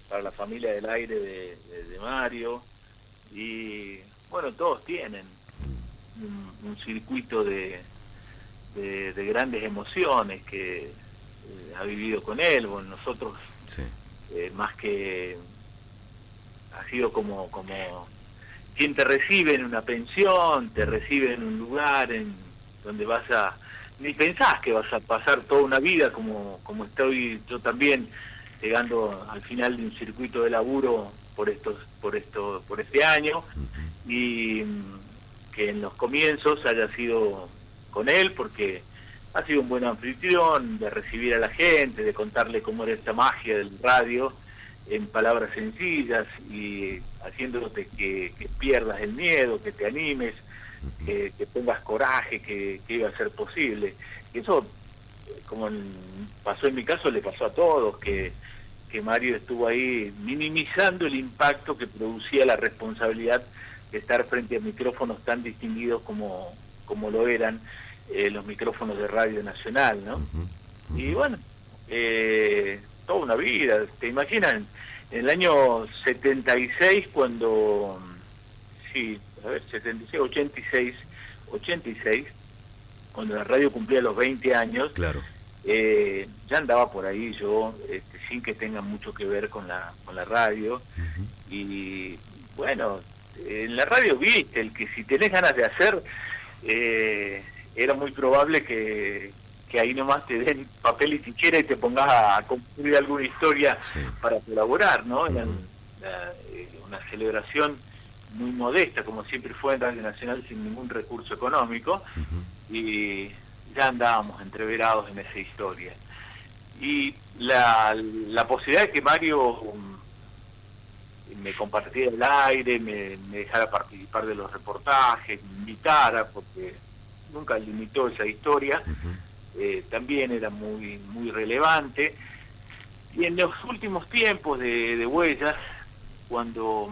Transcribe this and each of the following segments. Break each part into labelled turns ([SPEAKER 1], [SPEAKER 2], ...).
[SPEAKER 1] para la familia del aire de Mario, y bueno, todos tienen un circuito de grandes emociones que ha vivido con él. Bueno, nosotros,
[SPEAKER 2] Sí.
[SPEAKER 1] más que ha sido como quien te recibe en una pensión, te recibe en un lugar en donde ni pensás que vas a pasar toda una vida como estoy yo también, llegando al final de un circuito de laburo por este año, y que en los comienzos haya sido con él, porque ha sido un buen anfitrión, de recibir a la gente, de contarle cómo era esta magia del radio en palabras sencillas, y haciéndote que pierdas el miedo, que te animes, que tengas coraje, que iba a ser posible. Y eso, como pasó en mi caso, le pasó a todos, que Mario estuvo ahí minimizando el impacto que producía la responsabilidad de estar frente a micrófonos tan distinguidos como lo eran los micrófonos de Radio Nacional, ¿no? Y bueno, toda una vida. ¿Te imaginas? En el año 76, cuando, sí, a ver, 76, 86, cuando la radio cumplía los 20 años,
[SPEAKER 2] Claro.
[SPEAKER 1] ya andaba por ahí yo, sin que tenga mucho que ver con la radio. Y bueno, en la radio viste, el que si tenés ganas de hacer, era muy probable que ahí nomás te den papel y tijera y te pongas a construir alguna historia
[SPEAKER 2] Sí.
[SPEAKER 1] para colaborar, ¿no? Era una celebración muy modesta, como siempre fue en Radio Nacional, sin ningún recurso económico, y ya andábamos entreverados en esa historia. Y la posibilidad de que Mario me compartiera el aire, me dejara participar de los reportajes, me invitara, porque nunca limitó esa historia, también era muy relevante. Y en los últimos tiempos de Huellas, cuando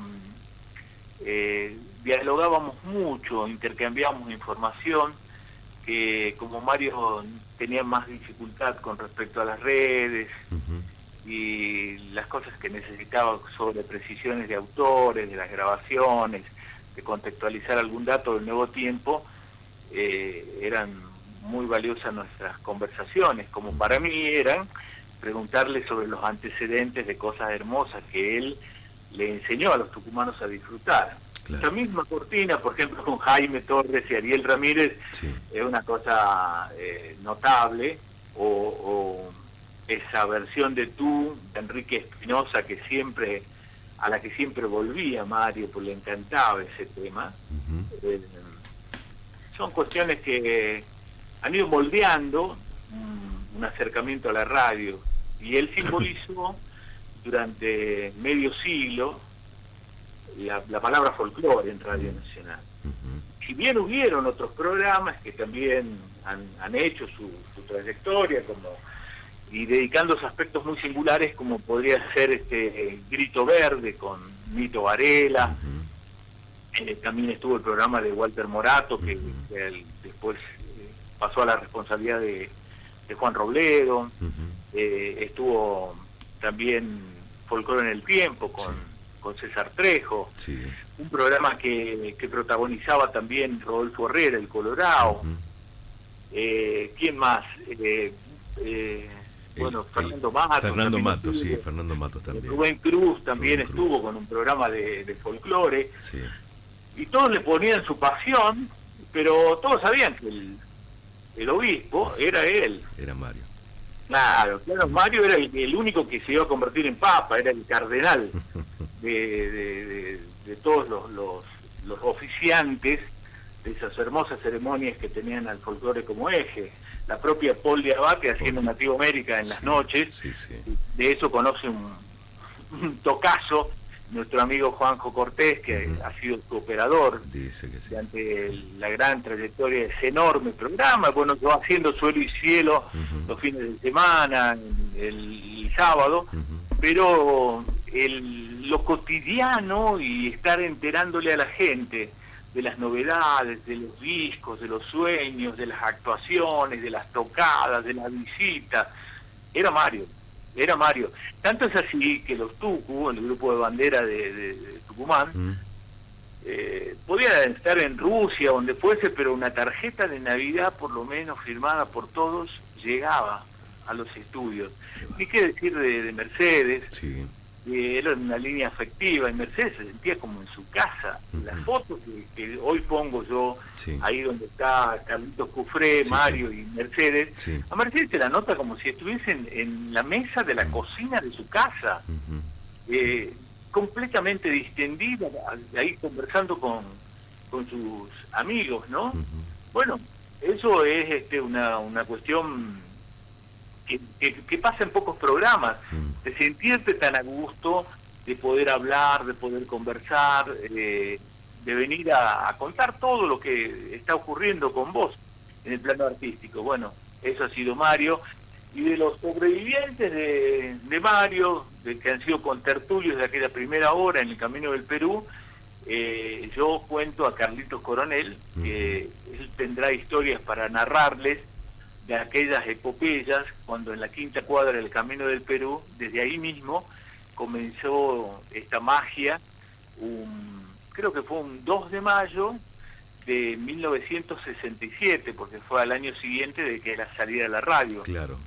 [SPEAKER 1] dialogábamos mucho, intercambiábamos información, que como Mario tenía más dificultad con respecto a las redes y las cosas que necesitaba sobre precisiones de autores, de las grabaciones, de contextualizar algún dato del nuevo tiempo, eran muy valiosas nuestras conversaciones, como para mí eran preguntarle sobre los antecedentes de cosas hermosas que él le enseñó a los tucumanos a disfrutar.
[SPEAKER 2] Claro.
[SPEAKER 1] Esta misma cortina, por ejemplo, con Jaime Torres y Ariel Ramírez,
[SPEAKER 2] Sí.
[SPEAKER 1] es una cosa notable, o esa versión de Tú, de Enrique Espinosa, a la que siempre volvía Mario, porque le encantaba ese tema. Son cuestiones que han ido moldeando un acercamiento a la radio, y él simbolizó durante medio siglo la palabra folclore en Radio Nacional. Si bien hubieron otros programas que también han hecho su trayectoria, y dedicándose a aspectos muy singulares, como podría ser Grito Verde con Nito Varela. También estuvo el programa de Walter Morato, que después pasó a la responsabilidad de Juan Robledo. Estuvo también Folclore en el Tiempo con César Trejo.
[SPEAKER 2] Sí.
[SPEAKER 1] Un programa que protagonizaba también Rodolfo Herrera, el Colorado. ¿Quién más? Bueno, Fernando Matos.
[SPEAKER 2] Fernando Matos, sí, Fernando Matos también.
[SPEAKER 1] Rubén Cruz también
[SPEAKER 2] Rubén
[SPEAKER 1] estuvo
[SPEAKER 2] Cruz
[SPEAKER 1] con un programa de folclore.
[SPEAKER 2] Sí.
[SPEAKER 1] Y todos le ponían su pasión, pero todos sabían que el obispo era él.
[SPEAKER 2] Era Mario.
[SPEAKER 1] Claro, Mario era el único que se iba a convertir en papa, era el cardenal de todos los oficiantes de esas hermosas ceremonias que tenían al folclore como eje. La propia Paul de Abate haciendo Nativo América en las noches, de eso conoce un tocazo nuestro amigo Juanjo Cortés, que ha sido su operador.
[SPEAKER 2] Dice que sí.
[SPEAKER 1] Durante la gran trayectoria de ese enorme programa. Bueno, va haciendo Suelo y Cielo los fines de semana, el sábado, pero lo cotidiano y estar enterándole a la gente de las novedades, de los discos, de los sueños, de las actuaciones, de las tocadas, de las visitas, era Mario. era Mario. Tanto es así que los Tucu, el grupo de bandera de Tucumán, podía estar en Rusia, donde fuese, pero una tarjeta de Navidad, por lo menos firmada por todos, llegaba a los estudios. Ni qué decir de Mercedes,
[SPEAKER 2] Sí.
[SPEAKER 1] era una línea afectiva, y Mercedes se sentía como en su casa. Las fotos que hoy pongo yo,
[SPEAKER 2] Sí.
[SPEAKER 1] ahí donde está Carlitos Cufré,
[SPEAKER 2] Sí,
[SPEAKER 1] Mario
[SPEAKER 2] sí.
[SPEAKER 1] y Mercedes,
[SPEAKER 2] Sí.
[SPEAKER 1] a Mercedes se la nota como si estuviesen en la mesa de la cocina de su casa.
[SPEAKER 2] Sí.
[SPEAKER 1] Completamente distendida, ahí conversando con sus amigos, ¿no? Bueno, eso es una cuestión que pasa en pocos programas, de sentirte tan a gusto, de poder hablar, de poder conversar, de venir a contar todo lo que está ocurriendo con vos en el plano artístico. Bueno, eso ha sido Mario. Y de los sobrevivientes de Mario, de que han sido contertulios de aquella primera hora en el Camino del Perú, yo cuento a Carlitos Coronel, que él tendrá historias para narrarles de aquellas epopeyas, cuando en la quinta cuadra del Camino del Perú, desde ahí mismo, comenzó esta magia, creo que fue un 2 de mayo de 1967, porque fue al año siguiente de que la saliera a la radio.
[SPEAKER 2] Claro.